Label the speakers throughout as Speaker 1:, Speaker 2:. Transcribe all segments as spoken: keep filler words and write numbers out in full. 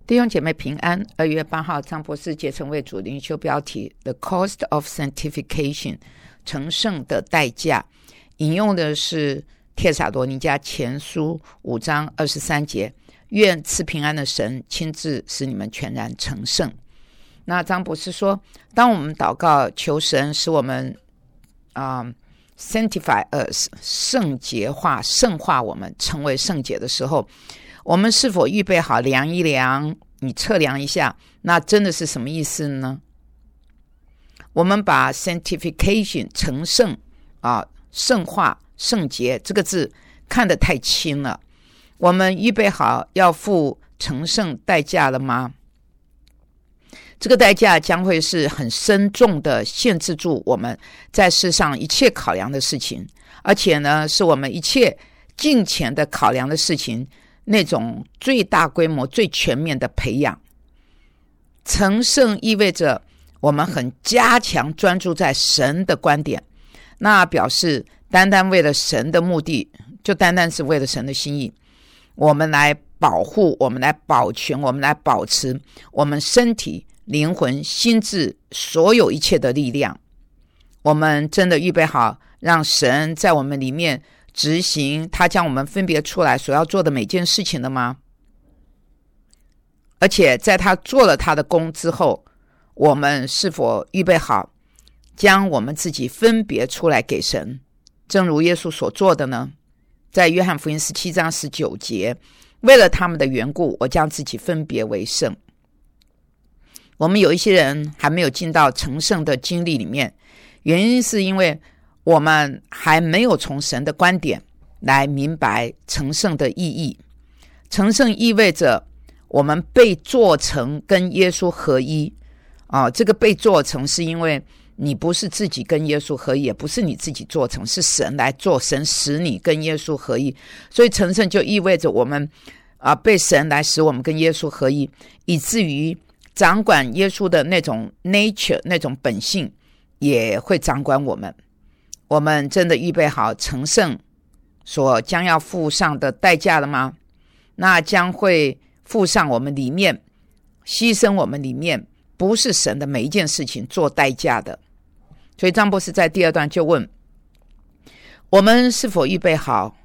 Speaker 1: 弟兄姐妹平安。二月八号，张博士节成为主灵修标题 The Cost of Sanctification 成圣的代价，引用的是帖撒罗尼迦前书五章二十三节，愿赐平安的神亲自使你们全然成圣。那张博士说，当我们祷告求神使我们、呃、sanctify us 圣洁化圣化我们成为圣洁的时候，我们是否预备好量一量，你测量一下，那真的是什么意思呢？我们把 sanctification 成圣啊、圣化圣洁这个字看得太轻了，我们预备好要付成圣代价了吗？这个代价将会是很深重的限制住我们在世上一切考量的事情，而且呢，是我们一切敬虔的考量的事情那种最大规模最全面的培养。成圣意味着我们很加强专注在神的观点，那表示单单为了神的目的，就单单是为了神的心意，我们来保护，我们来保全，我们来保持我们身体灵魂心智所有一切的力量。我们真的预备好让神在我们里面执行他将我们分别出来所要做的每件事情了吗？而且在他做了他的工之后，我们是否预备好将我们自己分别出来给神，正如耶稣所做的呢？在约翰福音十七章十九节，为了他们的缘故，我将自己分别为圣。我们有一些人还没有进到成圣的经历里面，原因是因为我们还没有从神的观点来明白成圣的意义。成圣意味着我们被做成跟耶稣合一、哦、这个被做成是因为你不是自己跟耶稣合一，也不是你自己做成，是神来做，神使你跟耶稣合一。所以成圣就意味着我们、啊、被神来使我们跟耶稣合一，以至于掌管耶稣的那种 nature 那种本性也会掌管我们。我们真的预备好成圣所将要付上的代价了吗？那将会付上我们里面牺牲我们里面不是神的每一件事情做代价的。所以张博士在第二段就问，我们是否预备好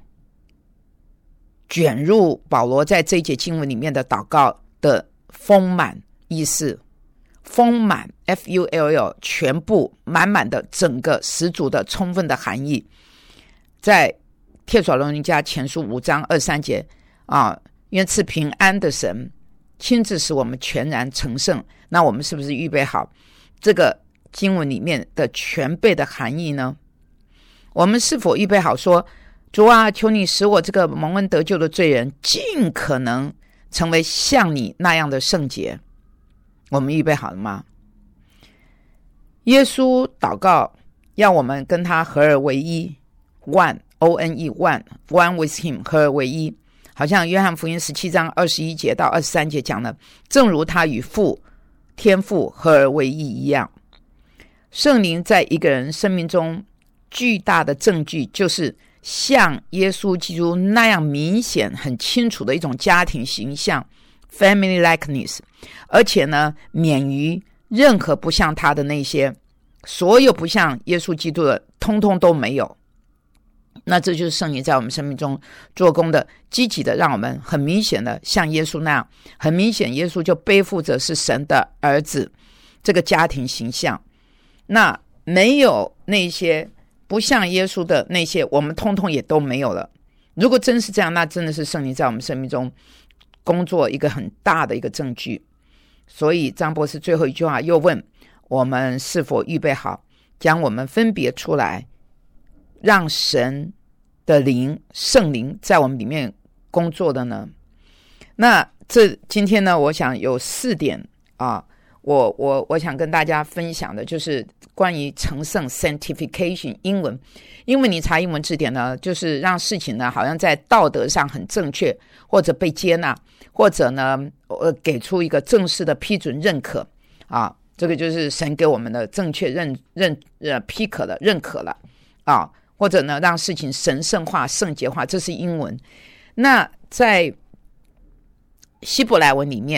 Speaker 1: 卷入保罗在这一节经文里面的祷告的丰满意思？丰满 F U L L 全部满满的整个十足的充分的含义，在帖撒罗尼迦前书五章二三节啊，愿赐平安的神亲自使我们全然成圣。那我们是不是预备好这个经文里面的全备的含义呢？我们是否预备好说，主啊，求你使我这个蒙恩得救的罪人尽可能成为像你那样的圣洁？我们预备好了吗？耶稣祷告要我们跟他合而为一， one O N E one one with him 合而为一，好像约翰福音十七章二十一节到二十三节讲了，正如他与父天父合而为一一样。圣灵在一个人生命中巨大的证据，就是像耶稣基督那样明显很清楚的一种家庭形象 family likeness， 而且呢，免于任何不像他的那些，所有不像耶稣基督的通通都没有。那这就是圣灵在我们生命中做工的，积极的让我们很明显的像耶稣那样，很明显耶稣就背负着是神的儿子这个家庭形象。那没有那些不像耶稣的那些，我们通通也都没有了。如果真是这样，那真的是圣灵在我们生命中工作一个很大的一个证据。所以张博士最后一句话又问，我们是否预备好将我们分别出来，让神的灵圣灵在我们里面工作的呢？那这今天呢，我想有四点啊，我我我想跟大家分享的就是关于成圣 sanctification 英文。英文你查英文字典呢，就是让事情呢好像在道德上很正确，或者被接纳，或者呢呃给出一个正式的批准认可啊，这个就是神给我们的正确认认呃批可了认可了啊，或者呢让事情神圣化圣洁化，这是英文。那在希伯来文里面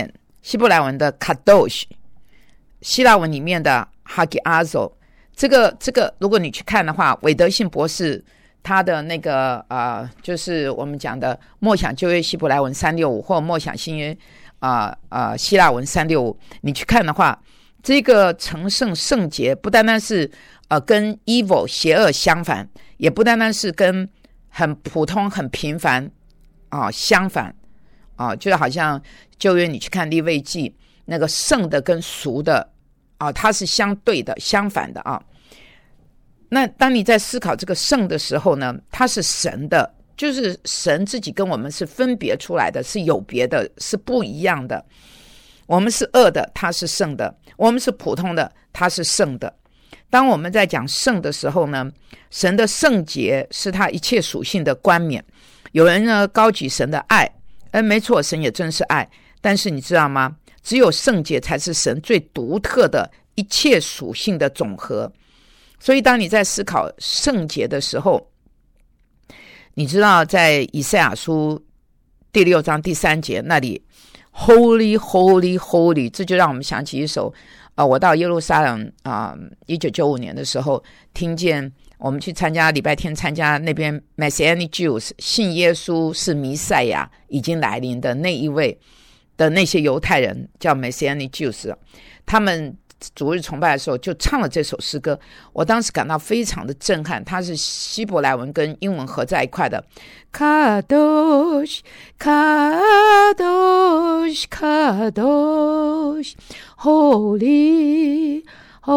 Speaker 1: 希伯来文的 kadosh， 希腊文里面的 hagiazo， 这个这个如果你去看的话，韦德信博士他的那个呃，就是我们讲的默想旧约希伯来文三六五或默想新约啊呃呃希腊文三六五，你去看的话，这个成圣圣洁不单单是呃跟 evil 邪恶相反，也不单单是跟很普通很平凡啊、呃、相反啊、呃，就好像旧约你去看利未记，那个圣的跟俗的啊、呃，它是相对的相反的啊。那当你在思考这个圣的时候呢，它是神的，就是神自己跟我们是分别出来的，是有别的，是不一样的。我们是恶的，他是圣的；我们是普通的，他是圣的。当我们在讲圣的时候呢，神的圣洁是他一切属性的冠冕。有人呢高举神的爱，哎，没错，神也真是爱。但是你知道吗？只有圣洁才是神最独特的一切属性的总和。所以当你在思考圣洁的时候，你知道在以赛亚书第六章第三节那里 Holy Holy Holy， 这就让我们想起一首呃，我到耶路撒冷啊，一九九五年的时候，听见我们去参加礼拜天参加那边 Messianic Jews 信耶稣是弥赛亚已经来临的那一位的那些犹太人叫 Messianic Jews， 他们主日崇拜的时候就唱了这首诗歌，我当时感到非常的震撼，它是希伯来文跟英文合在一块的 Kadosh Kadosh Kadosh Holy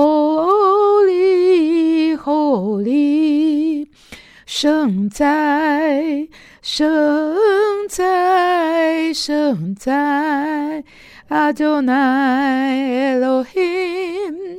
Speaker 1: Holy Holy 圣哉圣哉圣哉Adonai Elohim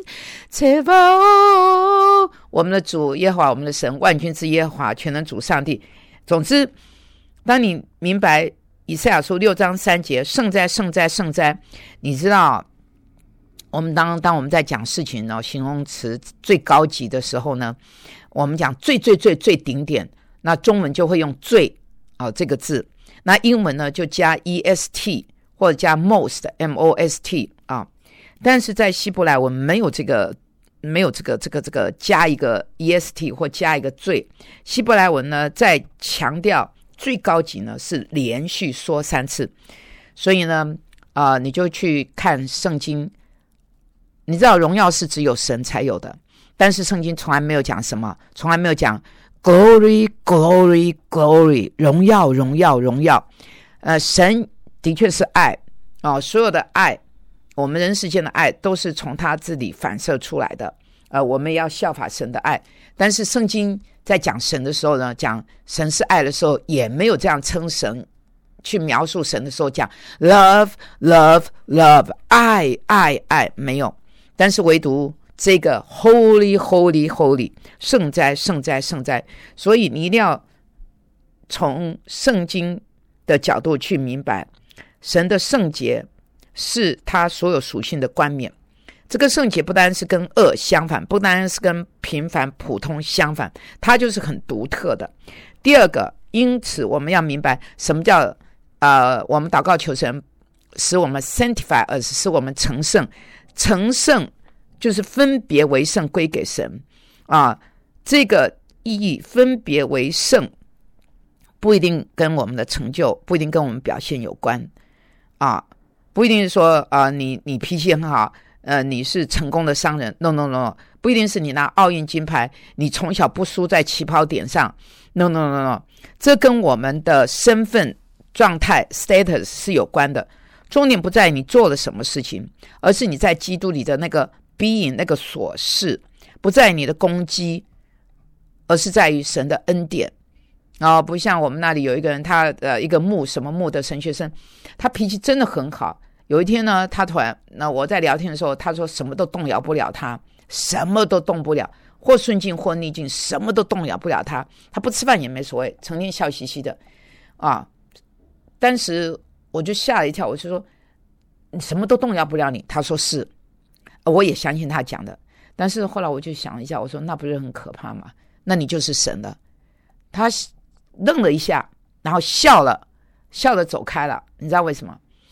Speaker 1: Tsevaot， 我们的主耶和华，我们的神，万军之耶和华，全能主上帝。总之，当你明白以赛亚书六章三节圣哉圣哉圣哉，你知道我们当当我们在讲事情呢，形容词最高级的时候呢，我们讲最最最最顶点，那中文就会用最啊、哦、这个字，那英文呢就加 est或者加 most M O S T 啊，但是在希伯来文没有这个没有这个这个这个加一个 E S T 或加一个最，希伯来文呢在强调最高级呢是连续说三次，所以呢啊、呃、你就去看圣经，你知道荣耀是只有神才有的，但是圣经从来没有讲什么，从来没有讲 glory glory glory 荣耀荣耀荣耀，呃神的确是爱、哦、所有的爱，我们人世间的爱都是从他这里反射出来的，呃，我们要效法神的爱。但是圣经在讲神的时候呢，讲神是爱的时候，也没有这样称神，去描述神的时候讲 love love love 爱爱爱，没有。但是唯独这个 holy holy holy 圣哉圣哉圣哉，所以你一定要从圣经的角度去明白神的圣洁是他所有属性的冠冕。这个圣洁不单是跟恶相反，不单是跟平凡普通相反，它就是很独特的。第二个，因此我们要明白什么叫呃，我们祷告求神使我们 sanctify us， 使我们成圣。成圣就是分别为圣归给神啊，这个意义分别为圣不一定跟我们的成就，不一定跟我们表现有关啊，不一定是说啊，你你脾气很好，呃，你是成功的商人 ，no no no， 不一定是你拿奥运金牌，你从小不输在起跑点上 ，no no no no， 这跟我们的身份状态 status 是有关的。重点不在于你做了什么事情，而是你在基督里的那个 being 那个所事，不在于你的功绩，而是在于神的恩典。哦，不像我们那里有一个人，他呃一个牧什么牧的神学生，他脾气真的很好。有一天呢，他突然，那我在聊天的时候，他说什么都动摇不了他，什么都动不了，或顺境或逆境，什么都动摇不了他。他不吃饭也没所谓，成天笑嘻嘻的啊。当时我就吓了一跳，我就说你什么都动摇不了你。他说是，我也相信他讲的。但是后来我就想了一下，我说那不是很可怕吗？那你就是神了。他愣了一下，然后笑了，笑了走开了。你知道为什么？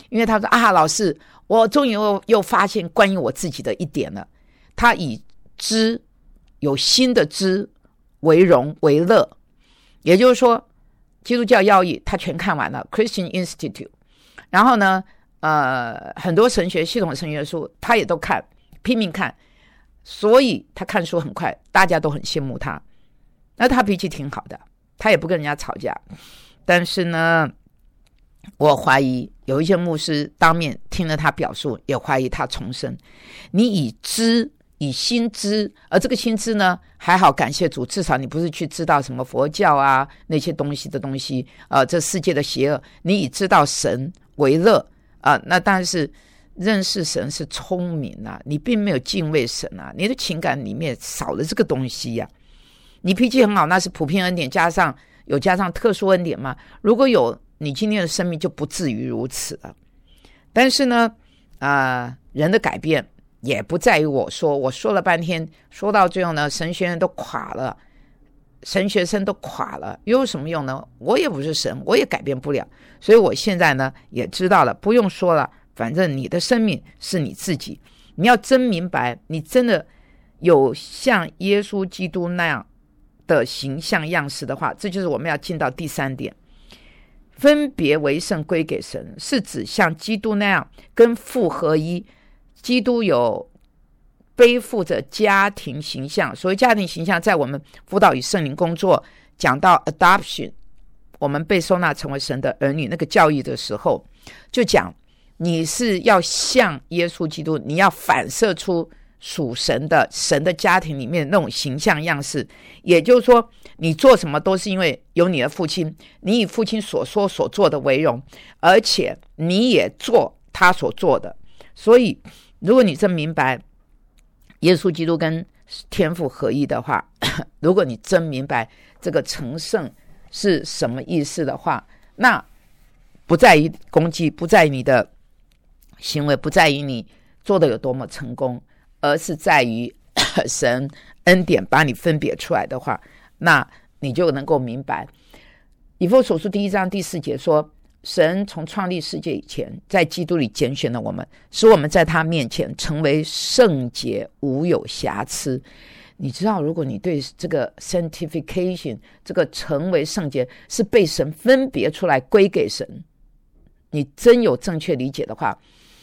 Speaker 1: 因为他说啊，老师，我终于又又发现关于我自己的一点了。他以知有新的知为荣为乐，也就是说，基督教要义他全看完了 ，Christian Institute， 然后呢，呃，很多神学系统神学书他也都看，拼命看，所以他看书很快，大家都很羡慕他。那他脾气挺好的，他也不跟人家吵架，但是呢。我怀疑有一些牧师当面听了他表述，也怀疑他重生。你以知以心知，而这个心知呢，还好感谢主，至少你不是去知道什么佛教啊那些东西的东西，呃，这世界的邪恶，你以知道神为乐啊、呃，那但是认识神是聪明啊，你并没有敬畏神啊，你的情感里面少了这个东西呀、啊。你脾气很好，那是普遍恩典，加上有加上特殊恩典吗？如果有。你今天的生命就不至于如此了。但是呢，啊、呃，人的改变也不在于我说，我说了半天，说到最后呢，神学院都垮了，神学生都垮了，又有什么用呢？我也不是神，我也改变不了。所以我现在呢也知道了，不用说了，反正你的生命是你自己，你要真明白，你真的有像耶稣基督那样的形象样式的话，这就是我们要进到第三点。分别为圣归给神，是指像基督那样跟父合一。基督有背负着家庭形象，所谓家庭形象，在我们辅导与圣灵工作讲到 adoption， 我们被收纳成为神的儿女那个教育的时候，就讲你是要像耶稣基督，你要反射出属神的神的家庭里面那种形象样式。也就是说，你做什么都是因为有你的父亲，你以父亲所说所做的为荣，而且你也做他所做的。所以如果你真明白耶稣基督跟天父合一的话，如果你真明白这个成圣是什么意思的话，那不在于攻击，不在于你的行为，不在于你做的有多么成功，而是在于神恩典把你分别出来的话，那你就能够明白。以弗所书第一章第四节说，神从创立世界以前，在基督里拣选了我们，使我们在他面前成为圣洁，无有瑕疵。你知道，如果你对这个 sanctification 这个成为圣洁是被神分别出来归给神，你真有正确理解的话，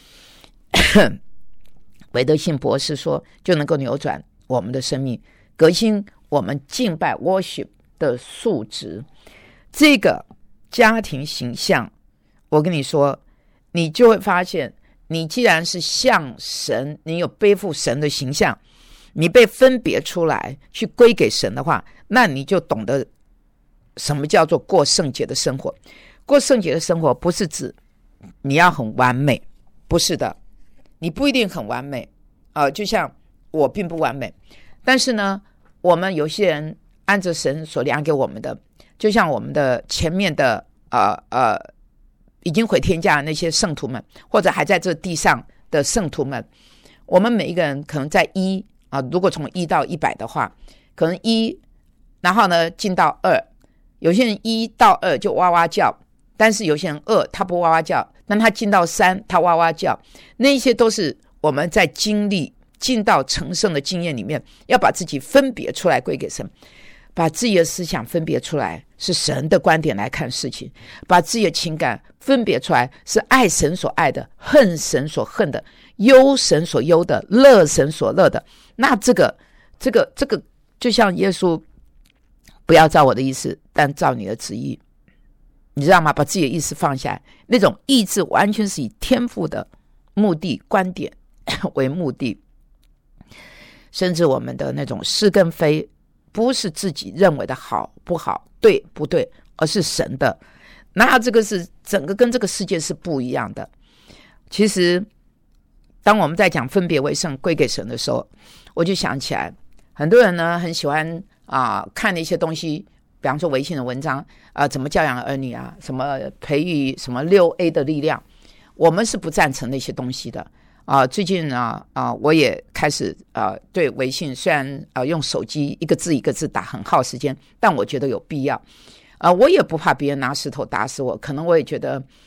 Speaker 1: 韦德信博士说，就能够扭转我们的生命，革新我们敬拜 worship 的素质。这个家庭形象，我跟你说，你就会发现，你既然是像神，你有背负神的形象，你被分别出来去归给神的话，那你就懂得什么叫做过圣洁的生活。过圣洁的生活不是指你要很完美，不是的，你不一定很完美、呃、就像我并不完美，但是呢，我们有些人按着神所量给我们的，就像我们的前面的呃呃已经回天家的那些圣徒们，或者还在这地上的圣徒们，我们每一个人可能在一啊，如果从一到一百的话，可能一，然后呢进到二，有些人一到二就哇哇叫，但是有些人二他不哇哇叫，但他进到三他哇哇叫，那些都是我们在经历进到成圣的经验里面，要把自己分别出来归给神，把自己的思想分别出来，是神的观点来看事情，把自己的情感分别出来，是爱神所爱的，恨神所恨的，忧神所忧的，乐神所乐的。那这个这个这个就像耶稣，不要照我的意思，但照你的旨意，你知道吗？把自己的意思放下来，那种意志完全是以天父的目的观点为目的，甚至我们的那种是跟非不是自己认为的好不好对不对，而是神的，那这个是整个跟这个世界是不一样的。其实当我们在讲分别为圣归给神的时候，我就想起来很多人呢很喜欢啊、呃、看那些东西，比方说微信的文章啊、呃，怎么教养儿女啊，什么培育什么六 A 的力量，我们是不赞成那些东西的啊、呃。最近啊啊、呃，我也开始啊、呃、对微信虽然啊、呃、用手机一个字一个字打很耗时间，但我觉得有必要啊、呃。我也不怕别人拿石头打死我，可能我也觉得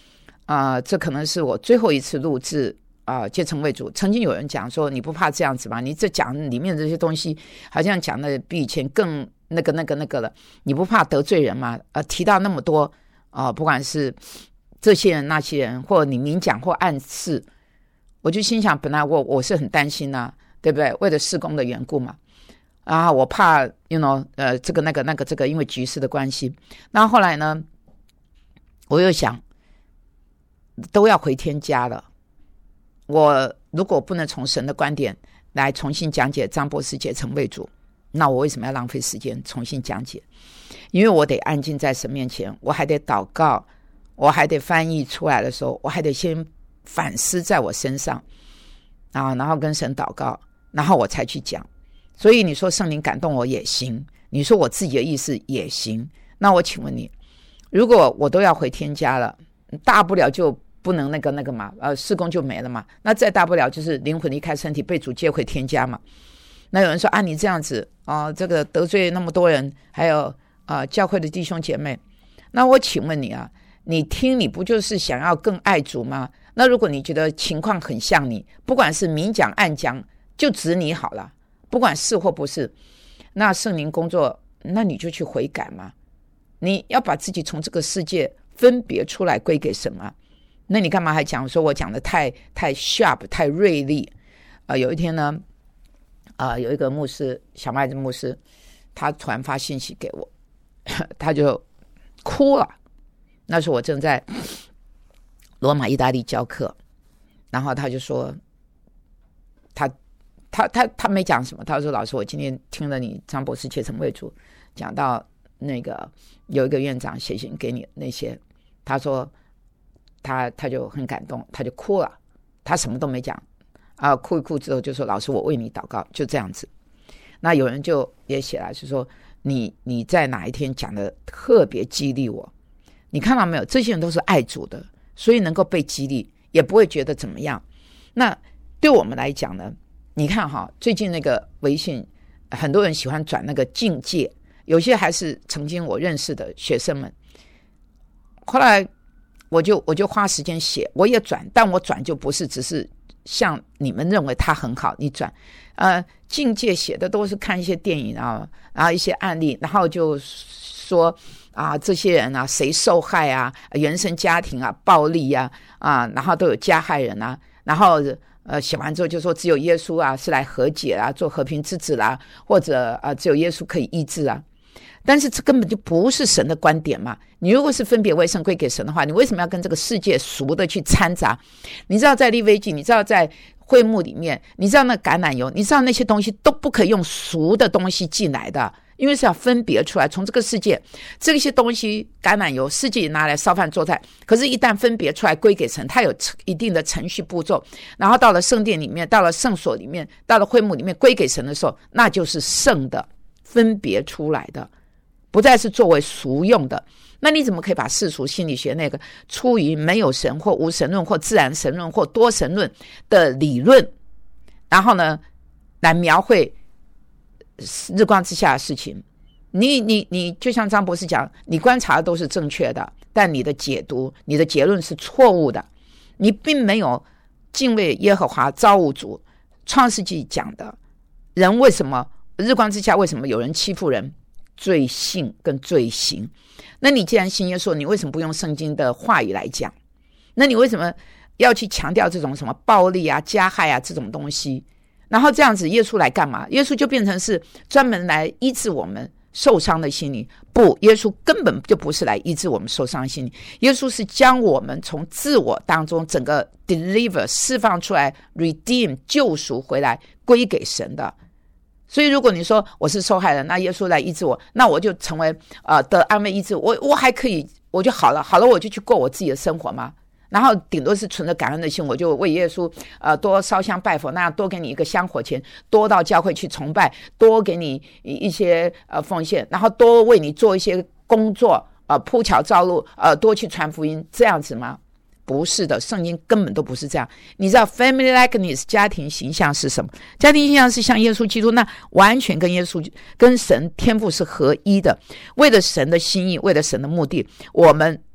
Speaker 1: 啊、呃，这可能是我最后一次录制啊、呃，戒成为主。曾经有人讲说，你不怕这样子吗？你这讲里面的这些东西，好像讲的比以前更那个那个那个了，你不怕得罪人吗？呃，提到那么多啊、呃，不管是这些人那些人，或你明讲或暗示，我就心想，本来我我是很担心啊，对不对？为了事工的缘故嘛，啊，我怕 you know 呃这个那个那个这个，因为局势的关系。那后来呢，我又想，都要回天家了，我如果不能从神的观点来重新讲解张博士戒成为主，那我为什么要浪费时间重新讲解？因为我得安静在神面前，我还得祷告，我还得翻译出来的时候，我还得先反思在我身上啊，然后跟神祷告，然后我才去讲。所以你说圣灵感动我也行，你说我自己的意思也行。那我请问你，如果我都要回天家了，大不了就不能那个那个嘛，呃，事工就没了嘛。那再大不了就是灵魂离开身体，被主接回天家嘛。那有人说啊，你这样子啊、呃，这个得罪那么多人，还有啊、呃、教会的弟兄姐妹。那我请问你啊，你听你不就是想要更爱主吗？那如果你觉得情况很像你，不管是明讲暗讲，就指你好了，不管是或不是，那圣灵工作，那你就去悔改嘛。你要把自己从这个世界分别出来归给神嘛。那你干嘛还讲说我讲的太太 sharp 太锐利？呃，有一天呢，呃，有一个牧师，小麦子牧师，他突然发信息给我，他就哭了。那时候我正在罗马意大利教课，然后他就说，他他他他没讲什么，他说老师，我今天听了你张博士戒成为主讲到那个有一个院长写信给你那些，他说他他就很感动，他就哭了，他什么都没讲啊，哭一哭之后就说老师，我为你祷告，就这样子。那有人就也写来是说，你你在哪一天讲的特别激励我，你看到没有？这些人都是爱主的，所以能够被激励，也不会觉得怎么样。那对我们来讲呢，你看哈，最近那个微信，很多人喜欢转那个境界，有些还是曾经我认识的学生们。后来我就我就花时间写，我也转，但我转就不是只是像你们认为它很好，你转，呃，境界写的都是看一些电影啊，然后一些案例，然后就说啊，这些人啊，谁受害啊，原生家庭啊，暴力啊，啊，然后都有加害人啊，然后呃，写完之后就说只有耶稣啊是来和解啊，做和平之子啦，或者啊，只有耶稣可以医治啊。但是这根本就不是神的观点嘛！你如果是分别为圣归给神的话，你为什么要跟这个世界俗的去掺杂？你知道在利未记，你知道在会幕里面，你知道那橄榄油，你知道那些东西都不可以用俗的东西进来的，因为是要分别出来，从这个世界这些东西，橄榄油世界拿来烧饭做菜，可是一旦分别出来归给神，它有一定的程序步骤，然后到了圣殿里面，到了圣所里面，到了会幕里面归给神的时候，那就是圣的，分别出来的，不再是作为俗用的。那你怎么可以把世俗心理学那个出于没有神或无神论或自然神论或多神论的理论，然后呢来描绘日光之下的事情？你你你就像张博士讲，你观察的都是正确的，但你的解读你的结论是错误的，你并没有敬畏耶和华造物主。创世纪讲的人为什么日光之下为什么有人欺负人？罪性跟罪行。那你既然信耶稣，你为什么不用圣经的话语来讲？那你为什么要去强调这种什么暴力啊加害啊这种东西？然后这样子耶稣来干嘛？耶稣就变成是专门来医治我们受伤的心灵。不，耶稣根本就不是来医治我们受伤的心灵，耶稣是将我们从自我当中整个 deliver 释放出来， redeem 救赎回来归给神的。所以如果你说我是受害人，那耶稣来医治我，那我就成为呃得安慰医治，我我还可以，我就好了，好了我就去过我自己的生活嘛。然后顶多是存着感恩的心，我就为耶稣呃多烧香拜佛，那样多给你一个香火钱，多到教会去崇拜，多给你一些呃奉献，然后多为你做一些工作，呃铺桥造路，呃多去传福音，这样子吗？不是的，圣经根本都不是这样。你知道 family likeness 家庭形象是什么？家庭形象是像耶稣基督，那完全跟耶稣跟神天父是合一的，为了神的心意，为了神的目的，我们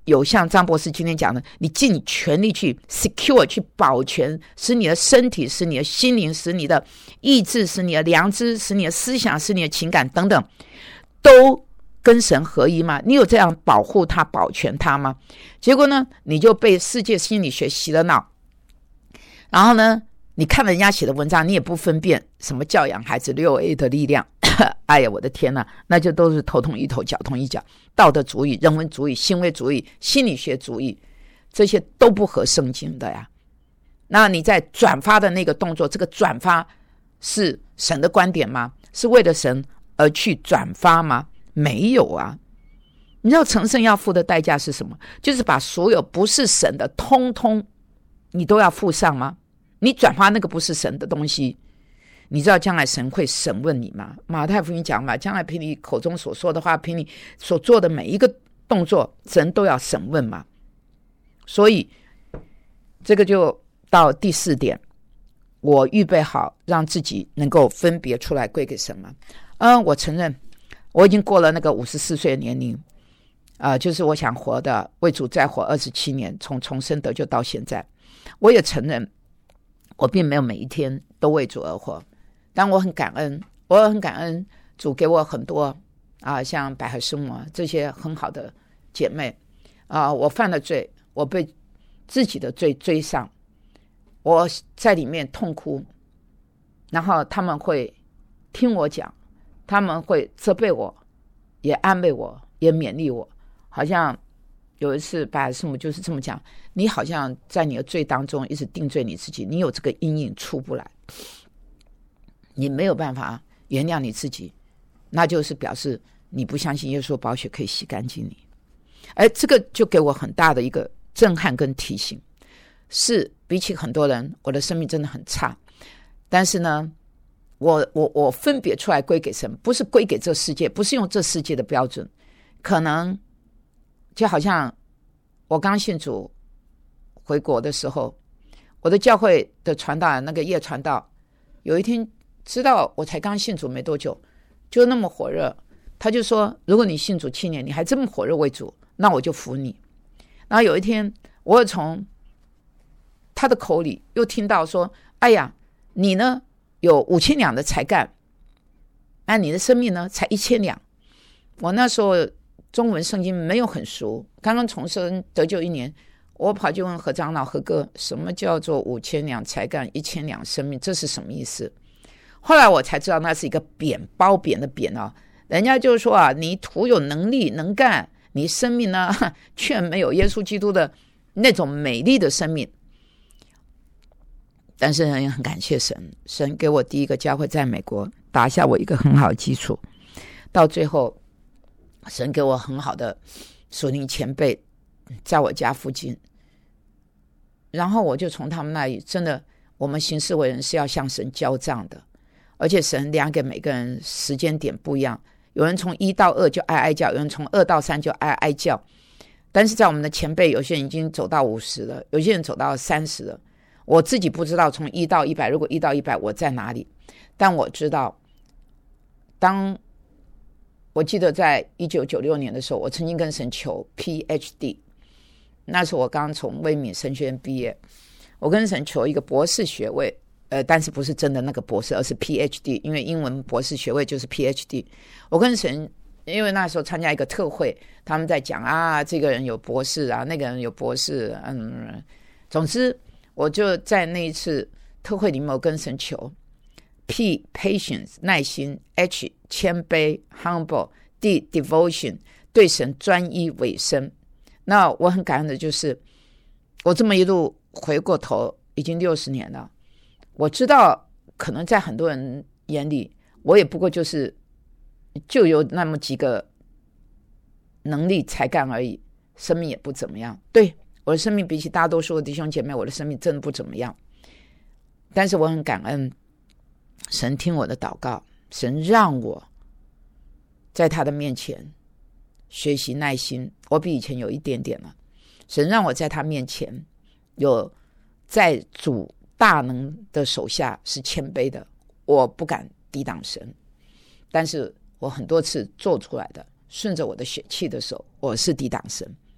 Speaker 1: 有像张博士今天讲的，你尽你全力去 secure 去保全，使你的身体，使你的心灵，使你的意志，使你的良知，使你的思想，使你的情感等等，都跟神合一吗？你有这样保护他保全他吗？结果呢，你就被世界心理学洗了脑，然后呢，你看人家写的文章，你也不分辨什么教养孩子 六 A 的力量哎呀，我的天哪，那就都是头痛医头，脚痛医脚，道德主义、人文主义、行为主义、心理学主义，这些都不合圣经的呀。那你在转发的那个动作，这个转发是神的观点吗？是为了神而去转发吗？没有啊。你知道成圣要付的代价是什么？就是把所有不是神的通通你都要付上吗？你转发那个不是神的东西，你知道将来神会审问你吗？马太福音讲嘛，将来凭你口中所说的话，凭你所做的每一个动作，神都要审问嘛。所以这个就到第四点，我预备好让自己能够分别出来归给神吗？嗯，我承认我已经过了那个五十四岁的年龄，呃，就是我想活的为主再活二十七年，从重生得救到现在。我也承认我并没有每一天都为主而活，但我很感恩，我很感恩主给我很多啊，像百合师母这些很好的姐妹啊，我犯了罪，我被自己的罪追上，我在里面痛哭，然后他们会听我讲，他们会责备我，也安慰我，也勉励我。好像有一次百合师母就是这么讲，你好像在你的罪当中一直定罪你自己，你有这个阴影出不来，你没有办法原谅你自己，那就是表示你不相信耶稣宝血可以洗干净你。而这个就给我很大的一个震撼跟提醒，是比起很多人我的生命真的很差，但是呢我我我分别出来归给神，不是归给这世界，不是用这世界的标准。可能就好像我刚信主回国的时候，我的教会的传道人那个叶传道，有一天知道我才刚信主没多久，就那么火热，他就说如果你信主七年你还这么火热为主，那我就服你。然后有一天我又从他的口里又听到说，哎呀，你呢有五千两的才干，那你的生命呢才一千两。我那时候中文圣经没有很熟，刚刚重生得救一年，我跑去问何长老何哥，什么叫做五千两才干一千两生命，这是什么意思？后来我才知道那是一个扁，褒贬的贬啊。人家就是说啊，你徒有能力能干，你生命呢却没有耶稣基督的那种美丽的生命。但是也很感谢神，神给我第一个教会在美国打下我一个很好的基础，到最后神给我很好的属灵前辈在我家附近，然后我就从他们那里，真的我们行事为人是要向神交账的，而且神量给每个人时间点不一样，有人从一到二就哀哀叫，有人从二到三就哀哀叫。但是在我们的前辈，有些人已经走到五十了，有些人走到三十了，我自己不知道从一到一百，如果一到一百我在哪里，但我知道当我记得在一九九六年的时候，我曾经跟神求 P H D， 那时候我刚从威敏神学院毕业，我跟神求一个博士学位，呃，但是不是真的那个博士，而是 P H D， 因为英文博士学位就是 P H D。 我跟神，因为那时候参加一个特会，他们在讲啊，这个人有博士啊，那个人有博士，嗯，总之我就在那一次特会里面，我跟神求 P patience 耐心， H 谦卑 humble， D devotion 对神专一委身。那我很感恩的就是我这么一路回过头已经六十年了，我知道可能在很多人眼里我也不过就是就有那么几个能力才干而已，生命也不怎么样。对，我的生命比起大多数的弟兄姐妹，我的生命真的不怎么样，但是我很感恩神听我的祷告，神让我在他的面前学习耐心，我比以前有一点点了。神让我在他面前有在主大能的手下是谦卑的，我不敢抵挡神，但是我很多次做出来的顺着我的血气的时候，我是抵挡神，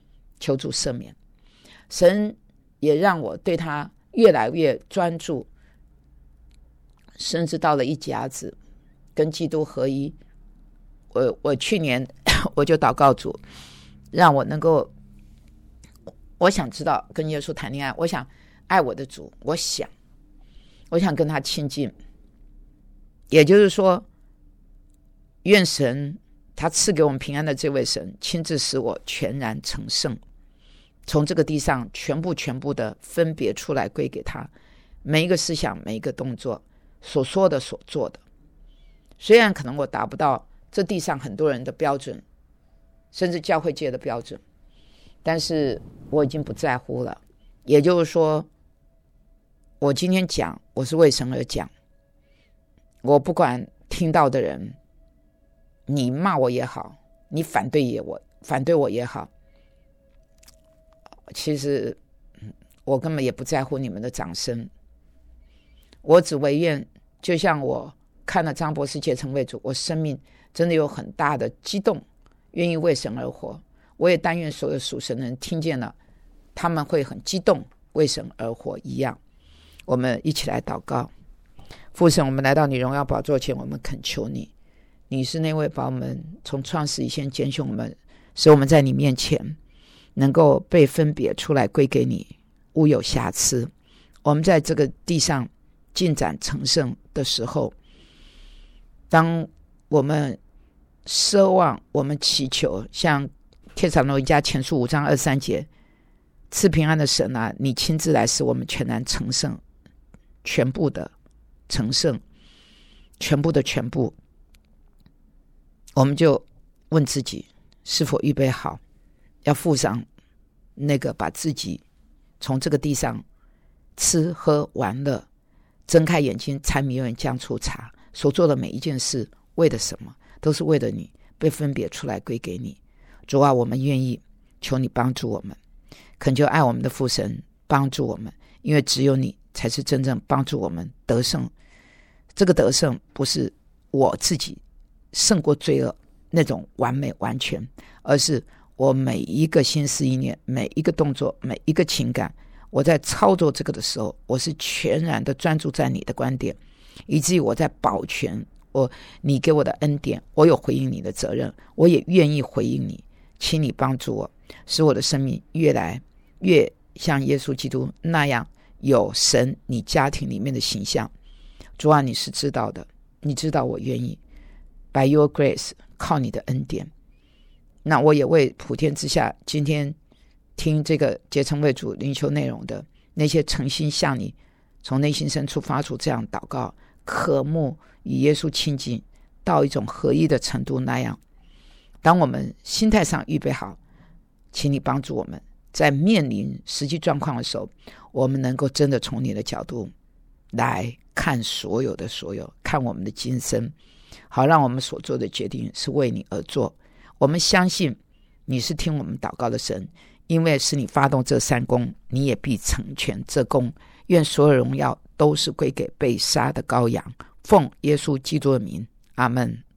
Speaker 1: 求主赦免。神也让我对他越来越专注，甚至到了一甲子跟基督合一。我我去年我就祷告主，让我能够，我想知道跟耶稣谈恋爱，我想爱我的主，我想我想跟他亲近。也就是说，愿神他赐给我们平安的这位神亲自使我全然成圣，从这个地上全部全部的分别出来归给他，每一个思想每一个动作所说的所做的，虽然可能我达不到这地上很多人的标准，甚至教会界的标准，但是我已经不在乎了。也就是说，我今天讲我是为神而讲，我不管听到的人你骂我也好，你反对也我反对我也好，其实我根本也不在乎你们的掌声。我只唯愿，就像我看了张博士结成为主，我生命真的有很大的激动，愿意为神而活。我也但愿所有属神的人听见了，他们会很激动，为神而活一样。我们一起来祷告。父神，我们来到你荣耀宝座前，我们恳求你，你是那位把我们从创世以前拣选我们，使我们在你面前能够被分别出来归给你，无有瑕疵。我们在这个地上进展成圣的时候，当我们奢望，我们祈求，像帖撒罗尼迦前书五章二十三节，赐平安的神啊，你亲自来使我们全然成圣，全部的成圣，全部的全部，我们就问自己是否预备好，要付上那个把自己从这个地上吃喝玩乐，睁开眼睛柴米油盐酱醋茶所做的每一件事，为了什么？都是为了你被分别出来归给你。主啊，我们愿意，求你帮助我们，恳求爱我们的父神帮助我们，因为只有你才是真正帮助我们得胜。这个得胜不是我自己胜过罪恶那种完美完全，而是我每一个心思意念，每一个动作，每一个情感，我在操作这个的时候，我是全然的专注在你的观点，以至于我在保全我你给我的恩典，我有回应你的责任，我也愿意回应你。请你帮助我，使我的生命越来越像耶稣基督那样有神你家庭里面的形象。主啊，你是知道的，你知道我愿意 by your grace， 靠你的恩典。那我也为普天之下今天听这个结成为主灵修内容的那些诚心向你从内心深处发出这样祷告，渴慕与耶稣亲近到一种合一的程度那样，当我们心态上预备好，请你帮助我们在面临实际状况的时候，我们能够真的从你的角度来看所有的所有，看我们的今生，好让我们所做的决定是为你而做。我们相信你是听我们祷告的神，因为是你发动这三功，你也必成全这功。愿所有荣耀都是归给被杀的羔羊，奉耶稣基督的名，阿们。